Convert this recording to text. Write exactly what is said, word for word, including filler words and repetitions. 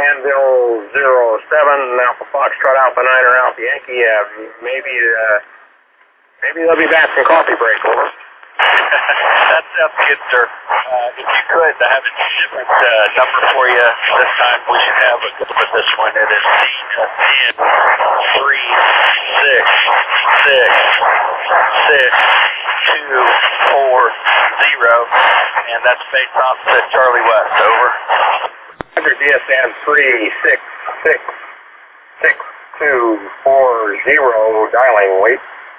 Danville zero seven, Alpha Foxtrot, Alpha Niner, Alpha Yankee. Uh, maybe, uh, maybe they'll be back from coffee break, over. That sounds good, sir. Uh, if you could, I have a different uh, number for you this time. We should have a good with this one. It is C ten three six six six two four zero, and that's based off the Charlie West. Over. Under D S N three six six six two four zero, dialing, wait.